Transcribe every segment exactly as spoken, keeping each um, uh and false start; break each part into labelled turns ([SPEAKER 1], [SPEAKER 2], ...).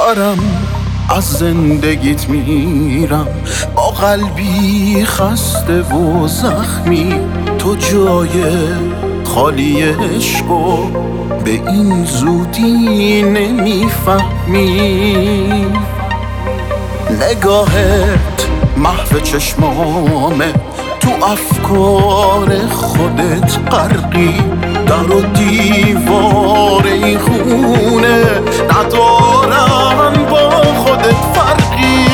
[SPEAKER 1] دارم از زندگیت میرم با قلبی خسته و زخمی. تو جای خالی عشقو به این زودی نمیفهمی. نگاهت محو چشمامه، تو افکار خودت غرقی. در و دیوار این خونه ندارن با خودت فرقی.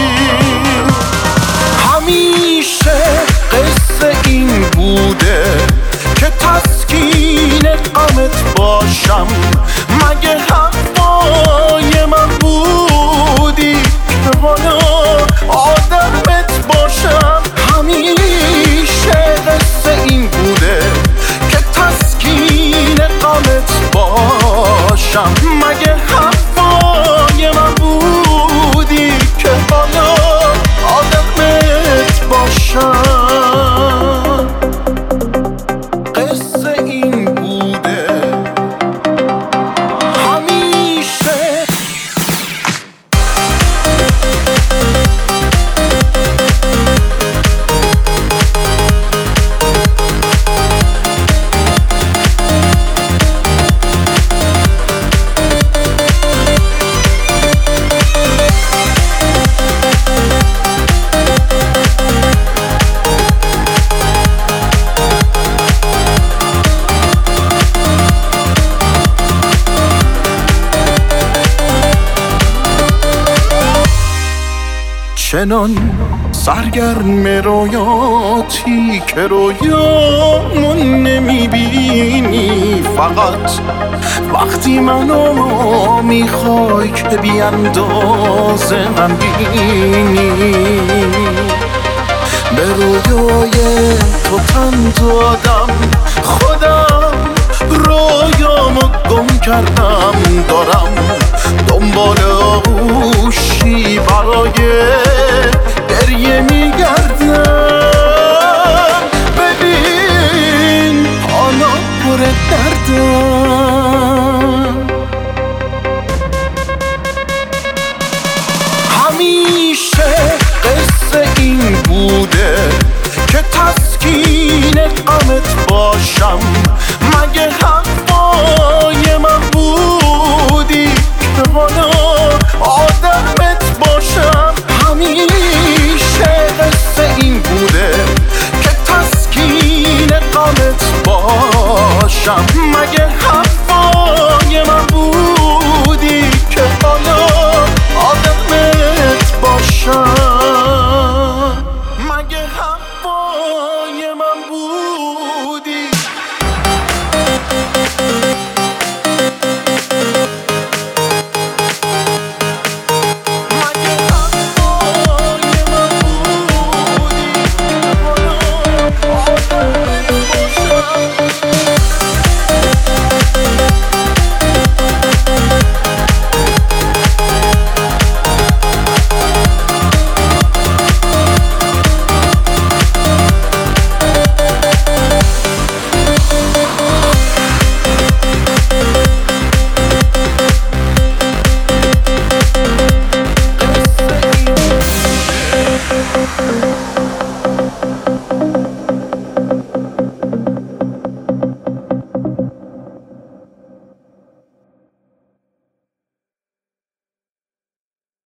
[SPEAKER 1] همیشه قصه این بوده که تسکین غمت باشم. مگه حرفای من بودی که حالا آدمت باشم؟ همیشه قصه این بوده که تسکین غمت باشم. مگه حرفای من بودی که حالا آدمت باشم؟ قصه این بوده همیشه. چنان سرگرم رویاتی که رویامون نمیبینی. فقط وقتی منو میخوای که بی اندازه من بینی. به رویای تو تن دادم، خودم رویامو گم کردم. دارم دنبال آغوشی برای گریه میگردم. ببین حالا پر دردم. همیشه قصه این بوده که تسکین غمت باشم. مگه حرفای من بودی که حالا آدمت باشم؟ همیشه قصه این بوده که تسکین غمت باشم.